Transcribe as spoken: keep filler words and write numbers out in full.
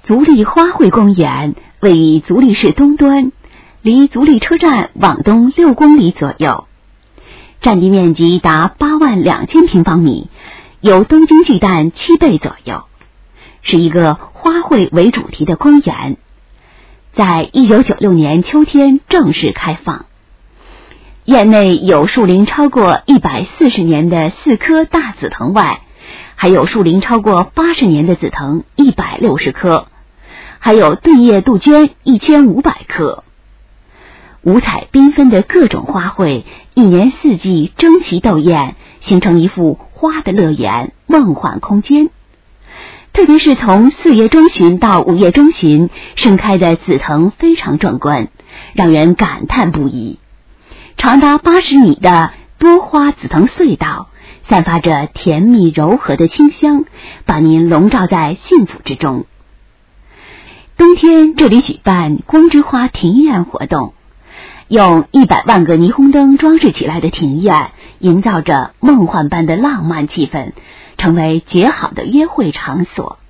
足利花卉公园位于足利市东端，离足利车站往东六公里左右，占地面积达八万两千平方米，有东京巨蛋七倍左右，是一个花卉为主题的公园。在一九九六年秋天正式开放。院内有树龄超过一百四十年的四棵大紫藤外，还有树龄超过八十年的紫藤一百六十棵，还有对叶杜鹃一千五百棵。五彩缤纷的各种花卉一年四季争奇斗艳，形成一幅花的乐园，梦幻空间。特别是从四月中旬到五月中旬，盛开的紫藤非常壮观，让人感叹不已。长达八十米的多花紫藤隧道，散发着甜蜜柔和的清香，把您笼罩在幸福之中。冬天这里举办光之花庭院活动，用一百万个霓虹灯装饰起来的庭院，营造着梦幻般的浪漫气氛，成为绝好的约会场所。